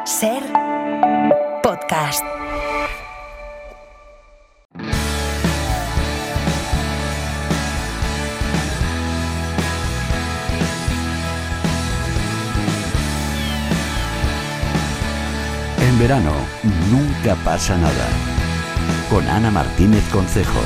Ser podcast. En verano nunca pasa nada. Con Ana Martínez Concejo.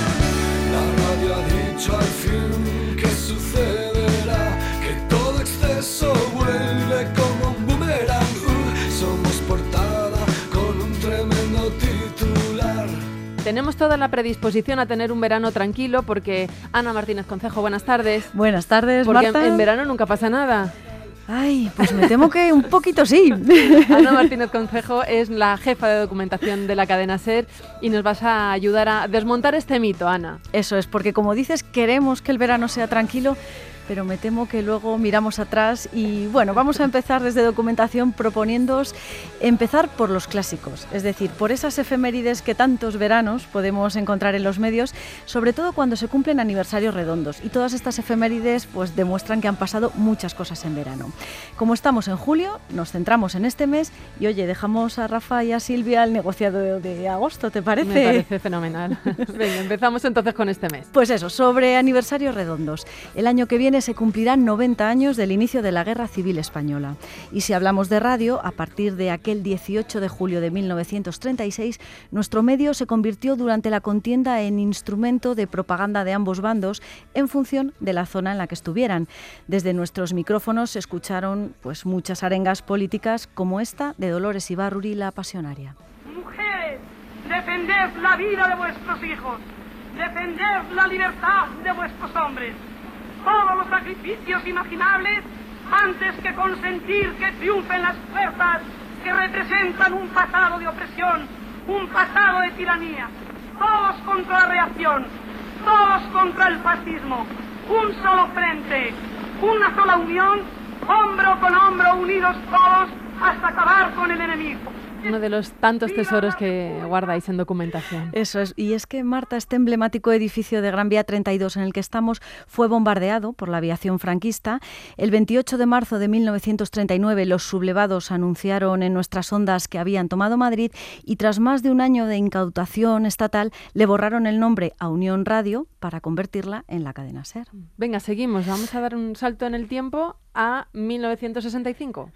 La radio ha dicho al fin que sucederá, que todo exceso vuelve como un boomerang. Somos portada con un tremendo titular. Tenemos toda la predisposición a tener un verano tranquilo porque Ana Martínez Concejo, buenas tardes. Buenas tardes, Porque Marta. en verano nunca pasa nada. Ay, pues me temo que un poquito sí. Ana Martínez Concejo es la jefa de documentación de la cadena SER y nos vas a ayudar a desmontar este mito, Ana. Eso es, porque como dices, queremos que el verano sea tranquilo, pero me temo que luego miramos atrás y bueno, vamos a empezar desde documentación proponiéndoos empezar por los clásicos, es decir, por esas efemérides que tantos veranos podemos encontrar en los medios, sobre todo cuando se cumplen aniversarios redondos, y todas estas efemérides pues demuestran que han pasado muchas cosas en verano. Como estamos en julio, nos centramos en este mes y oye, dejamos a Rafa y a Silvia el negociado de agosto, ¿te parece? Me parece fenomenal. Venga, empezamos entonces con este mes. Pues eso, sobre aniversarios redondos. El año que viene se cumplirán 90 años del inicio de la Guerra Civil Española. Y si hablamos de radio, a partir de aquel 18 de julio de 1936, nuestro medio se convirtió durante la contienda en instrumento de propaganda de ambos bandos en función de la zona en la que estuvieran. Desde nuestros micrófonos se escucharon pues muchas arengas políticas como esta de Dolores Ibárruri, la Pasionaria. Mujeres, defended la vida de vuestros hijos, defended la libertad de vuestros hombres. Todos los sacrificios imaginables antes que consentir que triunfen las fuerzas que representan un pasado de opresión, un pasado de tiranía. Todos contra la reacción, todos contra el fascismo. Un solo frente, una sola unión, hombro con hombro, unidos todos hasta acabar con el enemigo. Uno de los tantos tesoros que guardáis en documentación. Eso es, y es que, Marta, este emblemático edificio de Gran Vía 32 en el que estamos fue bombardeado por la aviación franquista. El 28 de marzo de 1939 los sublevados anunciaron en nuestras ondas que habían tomado Madrid y tras más de un año de incautación estatal le borraron el nombre a Unión Radio para convertirla en la cadena SER. Venga, seguimos. Vamos a dar un salto en el tiempo a 1965.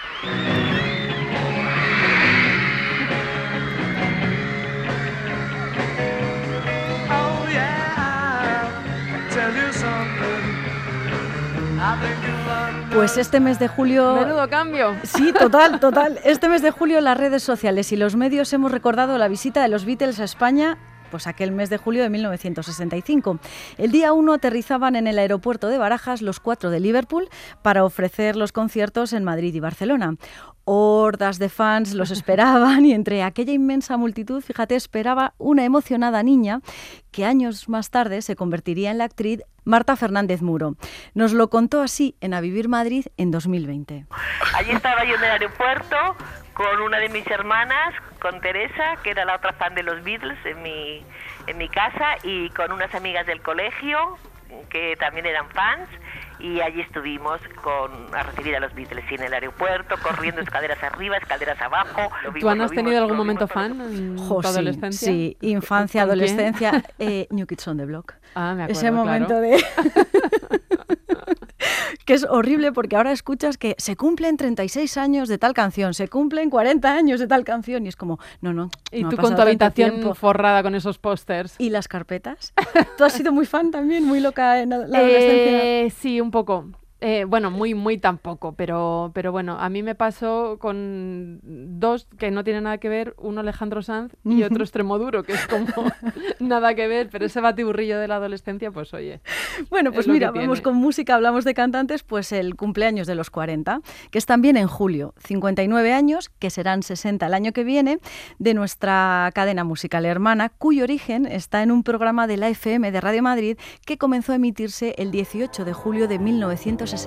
Pues este mes de julio... ¡Menudo cambio! Sí, total. Este mes de julio las redes sociales y los medios hemos recordado la visita de los Beatles a España, pues aquel mes de julio de 1965. El día 1 aterrizaban en el aeropuerto de Barajas los 4 de Liverpool para ofrecer los conciertos en Madrid y Barcelona. Hordas de fans los esperaban y entre aquella inmensa multitud, fíjate, esperaba una emocionada niña que años más tarde se convertiría en la actriz Marta Fernández Muro. Nos lo contó así en A Vivir Madrid en 2020. Allí estaba yo en el aeropuerto con una de mis hermanas, con Teresa, que era la otra fan de los Beatles en mi casa, y con unas amigas del colegio que también eran fans, y allí estuvimos a recibir a los Beatles en el aeropuerto, corriendo escaleras arriba, escaleras abajo. ¿Tú, Ana, has tenido algún momento fan en tu adolescencia? Sí, infancia, adolescencia, New Kids on the Block. Ah, me acuerdo, ese momento claro. de... que es horrible porque ahora escuchas que se cumplen 36 años de tal canción, se cumplen 40 años de tal canción y es como, no. Y no tú ha con tu pasado tanto habitación tiempo. forrada con esos pósters. ¿Y las carpetas? ¿Tú has sido muy fan también, muy loca en la adolescencia? Sí, un poco. Bueno, muy tampoco, pero bueno, a mí me pasó con dos que no tienen nada que ver, uno Alejandro Sanz y otro Extremoduro, que es como nada que ver, pero ese batiburrillo de la adolescencia, pues oye. Bueno, pues mira, vamos con música, hablamos de cantantes, pues el cumpleaños de los 40, que es también en julio, 59 años, que serán 60 el año que viene, de nuestra cadena musical hermana, cuyo origen está en un programa de la FM de Radio Madrid que comenzó a emitirse el 18 de julio de 1966.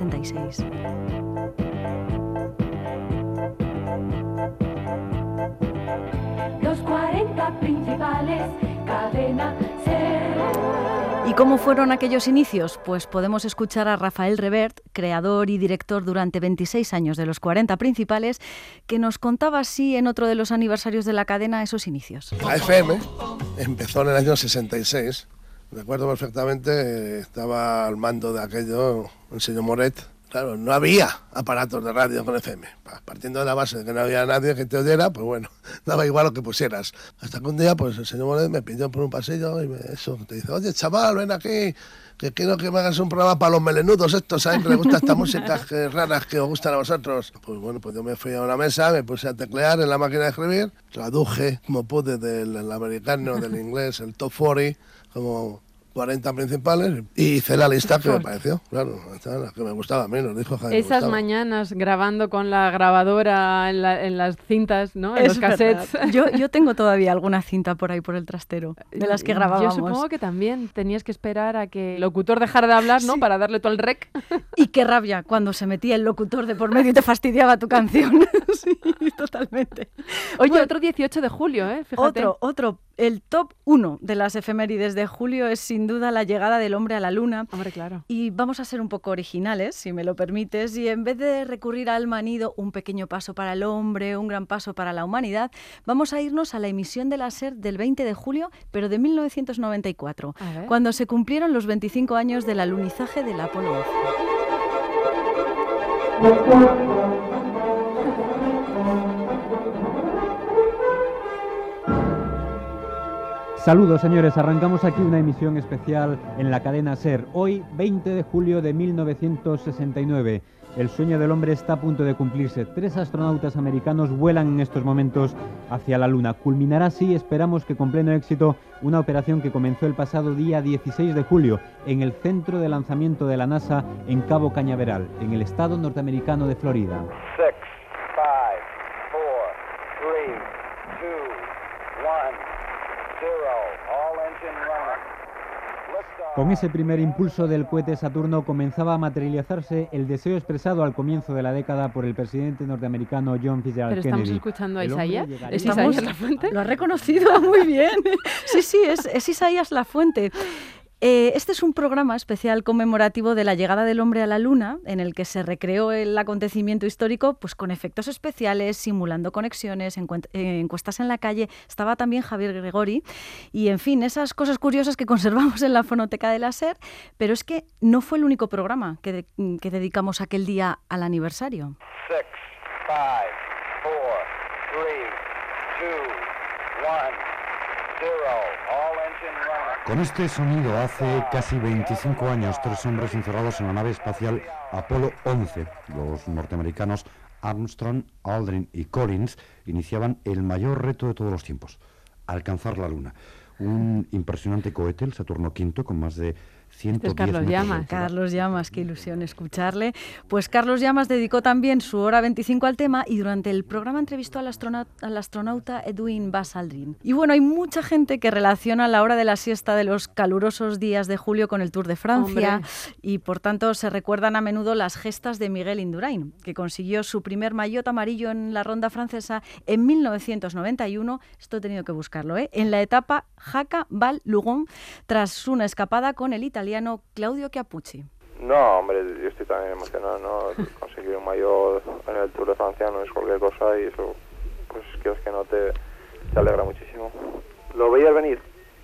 Los 40 principales, cadena SER. Y cómo fueron aquellos inicios? Pues podemos escuchar a Rafael Revert, creador y director durante 26 años de los 40 principales, que nos contaba así en otro de los aniversarios de la cadena esos inicios. La FM empezó en el año 66. Recuerdo perfectamente, estaba al mando de aquello el señor Moret. Claro, no había aparatos de radio con FM. Partiendo de la base de que no había nadie que te oyera, pues bueno, daba igual lo que pusieras. Hasta que un día, pues el señor Moret me pidió por un pasillo y te dice, oye, chaval, ven aquí, que quiero que me hagas un programa para los melenudos estos, ¿sabes? Que les gusta esta música raras que os gustan a vosotros. Pues bueno, pues yo me fui a una mesa, me puse a teclear en la máquina de escribir, traduje como pude del americano, del inglés, el top 40, como 40 principales, y hice la lista que me pareció, claro, la que me gustaba a mí, nos dijo Jaime. Esas mañanas grabando con la grabadora en las cintas, ¿no? En los cassettes. Yo tengo todavía alguna cinta por ahí por el trastero, de las que grabábamos. Yo supongo que también tenías que esperar a que el locutor dejara de hablar, ¿no? Sí. Para darle todo el rec. Y qué rabia cuando se metía el locutor de por medio y te fastidiaba tu canción. Sí, totalmente. Oye, bueno, otro 18 de julio, fíjate. Otro. El top 1 de las efemérides de julio es sin duda la llegada del hombre a la luna. Hombre, claro. Y vamos a ser un poco originales, si me lo permites, y en vez de recurrir al manido, un pequeño paso para el hombre, un gran paso para la humanidad, vamos a irnos a la emisión de la SER del 20 de julio, pero de 1994, cuando se cumplieron los 25 años del alunizaje del Apolo 11. Saludos, señores. Arrancamos aquí una emisión especial en la cadena SER. Hoy, 20 de julio de 1969. El sueño del hombre está a punto de cumplirse. 3 astronautas americanos vuelan en estos momentos hacia la Luna. Culminará así, esperamos que con pleno éxito, una operación que comenzó el pasado día 16 de julio en el centro de lanzamiento de la NASA en Cabo Cañaveral, en el estado norteamericano de Florida. 6, 5, 4, 3, 2, 1... Con ese primer impulso del cohete Saturno comenzaba a materializarse el deseo expresado al comienzo de la década por el presidente norteamericano John Fitzgerald Kennedy. ¿Pero estamos escuchando a Isaías? ¿Es Isaías Lafuente? Lo ha reconocido muy bien. Sí, es Isaías Lafuente. Este es un programa especial conmemorativo de la llegada del hombre a la Luna, en el que se recreó el acontecimiento histórico pues con efectos especiales, simulando conexiones, encuestas en la calle. Estaba también Javier Gregori y, en fin, esas cosas curiosas que conservamos en la fonoteca de la SER, pero es que no fue el único programa que dedicamos aquel día al aniversario. 6, 5, 4, 3, 2, 1, 0, all engine running. Con este sonido, hace casi 25 años, 3 hombres encerrados en la nave espacial Apolo 11, los norteamericanos Armstrong, Aldrin y Collins, iniciaban el mayor reto de todos los tiempos, alcanzar la Luna. Un impresionante cohete, el Saturno V, con más de 110 Carlos Llamas. Carlos Llamas, qué ilusión escucharle. Pues Carlos Llamas dedicó también su hora 25 al tema y durante el programa entrevistó al astronauta Edwin Buzz Aldrin. Y bueno, hay mucha gente que relaciona la hora de la siesta de los calurosos días de julio con el Tour de Francia. ¡Hombre! Y por tanto se recuerdan a menudo las gestas de Miguel Indurain, que consiguió su primer maillot amarillo en la ronda francesa en 1991, esto he tenido que buscarlo, en la etapa Jaca-Val-Lugon, tras una escapada con el italiano Claudio Chiappucci. No, hombre, yo estoy también emocionado, ¿no? Conseguir un maillot en el Tour de Francia no es cualquier cosa y eso, pues quieres que no te alegra muchísimo. ¿Lo veías venir?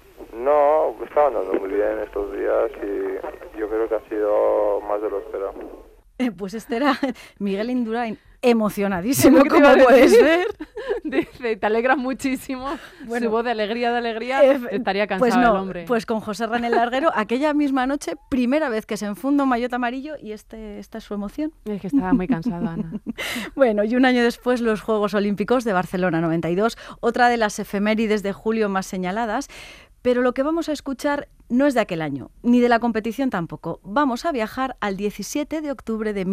No, estaba andando muy bien estos días y yo creo que ha sido más de lo esperado. Pues este era Miguel Indurain, emocionadísimo, como puedes ver. Dice, te alegra muchísimo. Bueno, su voz de alegría, estaría cansado pues no, el hombre. Pues con José Ranel Larguero, aquella misma noche, primera vez que se enfunda un maillot amarillo y esta es su emoción. Es que estaba muy cansado, Ana. Bueno, y un año después, los Juegos Olímpicos de Barcelona 92, otra de las efemérides de julio más señaladas. Pero lo que vamos a escuchar no es de aquel año, ni de la competición tampoco. Vamos a viajar al 17 de octubre de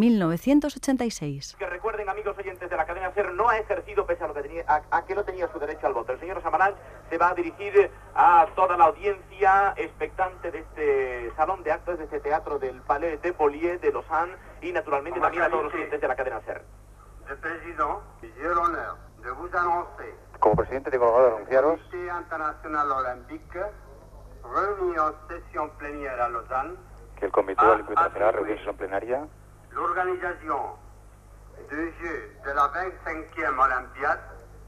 1986. Que recuerden, amigos oyentes de la cadena SER, no ha ejercido pese a lo que tenía, a que no tenía su derecho al voto. El señor Samaranch se va a dirigir a toda la audiencia expectante de este salón de actos, de este teatro del Palais de Polier de Lausanne y naturalmente también a todos los oyentes de la cadena SER. El presidente, j'ai l'honneur de vous annoncer. Como presidente tengo el honor de anunciaros Comité Internacional Olímpico remis en session plénière à Lausanne, que el Comité Olímpico Internacional reunió en plenaria l'organisation des Jeux de la 25e Olympiade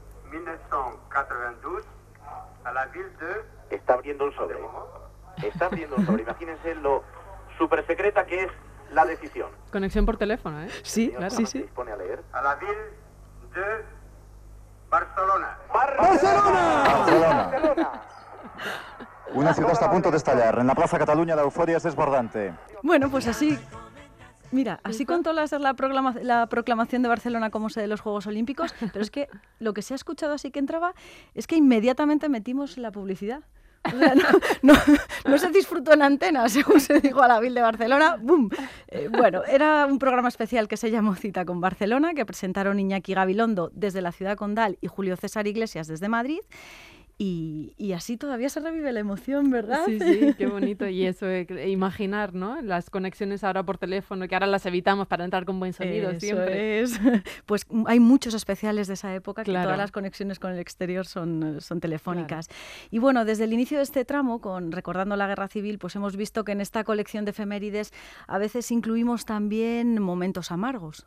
1992 à la ville de... Está abriendo un sobre. Está abriendo un sobre. Imagínense lo súper secreta que es la decisión. Conexión por teléfono, ¿eh? Sí, Señor, sí, se sí. dispone a leer. À la ville de Barcelona. Barcelona. Una ciudad está a punto de estallar. En la Plaza Cataluña la euforia es desbordante. Bueno, pues así... Mira, así contó láser la proclamación de Barcelona como sede de los Juegos Olímpicos, pero es que lo que se ha escuchado así que entraba es que inmediatamente metimos la publicidad. O sea, no se disfrutó en antena, según se dijo a la Ville de Barcelona. ¡Bum! Bueno, era un programa especial que se llamó Cita con Barcelona, que presentaron Iñaki Gabilondo desde la ciudad condal y Julio César Iglesias desde Madrid. Y así todavía se revive la emoción, ¿verdad? Sí, sí, qué bonito. Y eso, imaginar, ¿no? Las conexiones ahora por teléfono, que ahora las evitamos para entrar con buen sonido eso siempre. Es. Pues hay muchos especiales de esa época, Claro. que todas las conexiones con el exterior son telefónicas. Claro. Y bueno, desde el inicio de este tramo, recordando la Guerra Civil, pues hemos visto que en esta colección de efemérides a veces incluimos también momentos amargos.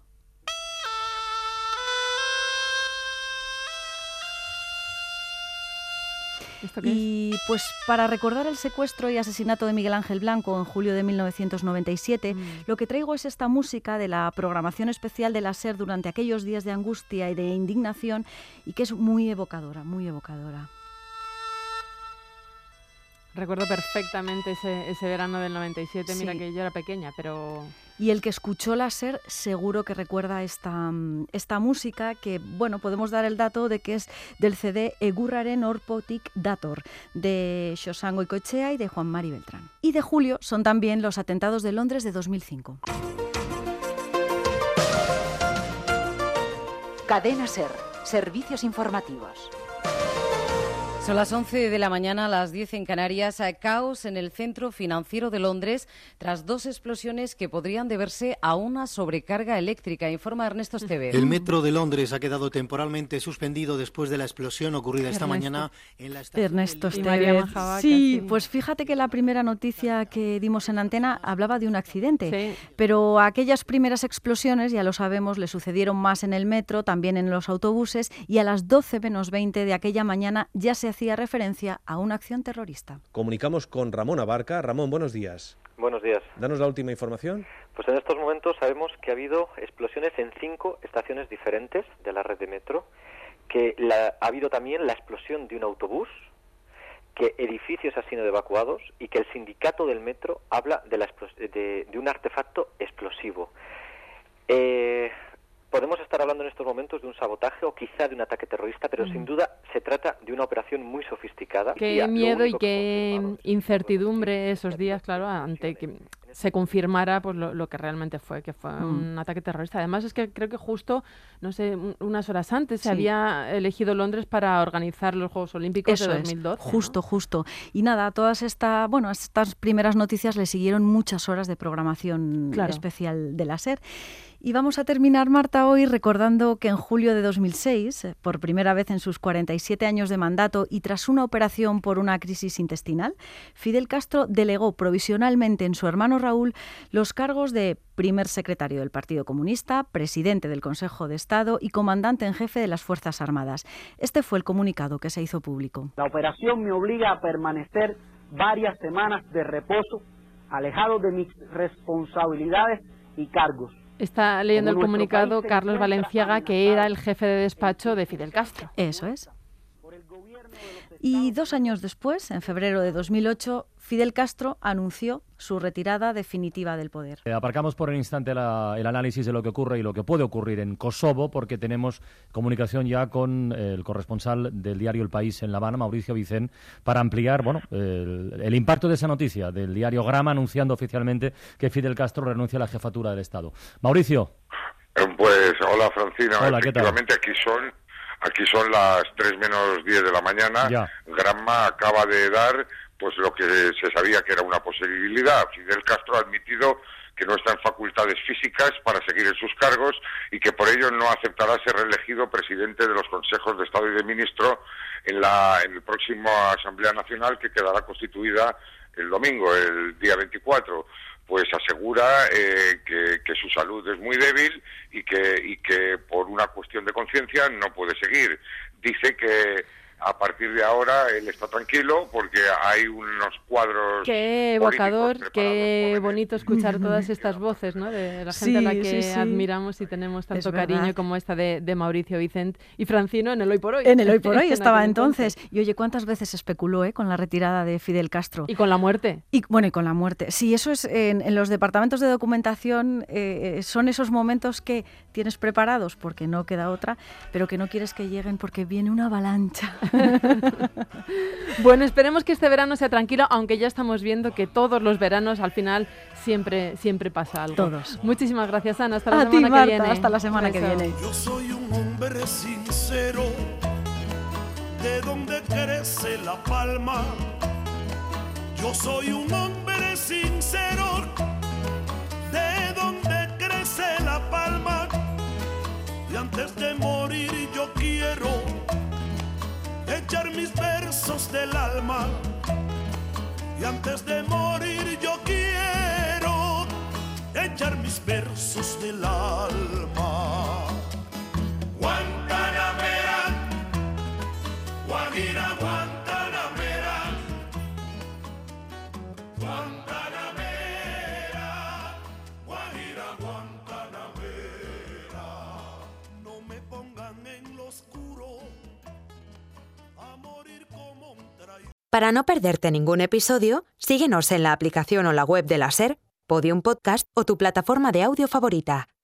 Y pues para recordar el secuestro y asesinato de Miguel Ángel Blanco en julio de 1997, lo que traigo es esta música de la programación especial de la SER durante aquellos días de angustia y de indignación, y que es muy evocadora, muy evocadora. Recuerdo perfectamente ese verano del 97, sí. Mira que yo era pequeña, pero... Y el que escuchó la SER seguro que recuerda esta música, que, bueno, podemos dar el dato de que es del CD Egurraren Orpotik Dator, de Xosan Goikoetxea y de Juan Mari Beltrán. Y de julio son también los atentados de Londres de 2005. Cadena SER, servicios informativos. Son las 11 de la mañana, las 10 en Canarias. Caos en el centro financiero de Londres tras dos explosiones que podrían deberse a una sobrecarga eléctrica, informa Ernesto Esteve. El metro de Londres ha quedado temporalmente suspendido después de la explosión ocurrida esta mañana en la estación. Ernesto Esteve. Sí, pues fíjate que la primera noticia que dimos en antena hablaba de un accidente, sí. Pero aquellas primeras explosiones, ya lo sabemos, le sucedieron más en el metro, también en los autobuses, y a las 12 menos 20 de aquella mañana ya se hacía referencia a una acción terrorista. Comunicamos con Ramón Abarca. Ramón, buenos días. Buenos días. Danos la última información. Pues en estos momentos sabemos que ha habido explosiones en 5 estaciones diferentes de la red de metro, que ha habido también la explosión de un autobús, que edificios han sido evacuados y que el sindicato del metro habla de un artefacto explosivo. Podemos estar hablando en estos momentos de un sabotaje o quizá de un ataque terrorista, pero sin duda se trata de una operación muy sofisticada. Qué miedo y qué incertidumbre esos días, claro, ante que se confirmara pues lo que realmente fue, que fue un ataque terrorista. Además es que creo que justo, no sé, unas horas antes se había elegido Londres para organizar los Juegos Olímpicos de 2012. Justo. Y nada, todas estas primeras noticias le siguieron muchas horas de programación especial de la SER. Y vamos a terminar, Marta, hoy recordando que en julio de 2006, por primera vez en sus 47 años de mandato y tras una operación por una crisis intestinal, Fidel Castro delegó provisionalmente en su hermano Raúl los cargos de primer secretario del Partido Comunista, presidente del Consejo de Estado y comandante en jefe de las Fuerzas Armadas. Este fue el comunicado que se hizo público. La operación me obliga a permanecer varias semanas de reposo, alejado de mis responsabilidades y cargos. Está leyendo el comunicado Carlos Valenciaga, que era el jefe de despacho de Fidel Castro. Eso es. Y 2 años después, en febrero de 2008, Fidel Castro anunció su retirada definitiva del poder. Aparcamos por un instante el análisis de lo que ocurre y lo que puede ocurrir en Kosovo, porque tenemos comunicación ya con el corresponsal del diario El País en La Habana, Mauricio Vicent, para ampliar el impacto de esa noticia del diario Grama anunciando oficialmente que Fidel Castro renuncia a la jefatura del Estado. Mauricio. Pues hola, Francina. Hola, ¿qué tal? Efectivamente, aquí son las 3 menos 10 de la mañana. Ya. Granma acaba de dar pues lo que se sabía que era una posibilidad. Fidel Castro ha admitido que no está en facultades físicas para seguir en sus cargos y que por ello no aceptará ser reelegido presidente de los consejos de Estado y de Ministro en el próximo Asamblea Nacional, que quedará constituida el domingo, el día 24. Pues asegura que su salud es muy débil y que por una cuestión de conciencia no puede seguir. Dice que a partir de ahora él está tranquilo porque hay unos cuadros. Qué evocador, qué bonito escuchar todas estas voces, ¿no? De la gente a la que admiramos y tenemos tanto cariño como esta de Mauricio Vicent y Francino en el Hoy por Hoy. En el Hoy por Hoy estaba entonces. Y oye, ¿cuántas veces especuló con la retirada de Fidel Castro? Y con la muerte. Y con la muerte. Sí, eso es en los departamentos de documentación, son esos momentos que tienes preparados porque no queda otra, pero que no quieres que lleguen porque viene una avalancha. Bueno, esperemos que este verano sea tranquilo, aunque ya estamos viendo que todos los veranos al final siempre pasa algo. Todos. Muchísimas gracias, Ana. Hasta la semana ti, Marta, que viene. Hasta la semana que viene. Yo soy un hombre sincero, de donde crece la palma. Yo soy un hombre sincero, de donde crece la palma. Y antes de morir yo quiero echar mis versos del alma. Y antes de morir yo quiero echar mis versos del alma. Guantanamera, Guajira, Guantanamera, Guantanamera, Guajira, Guantanamera. No me pongan en lo oscuro. Para no perderte ningún episodio, síguenos en la aplicación o la web de la SER, Podium Podcast o tu plataforma de audio favorita.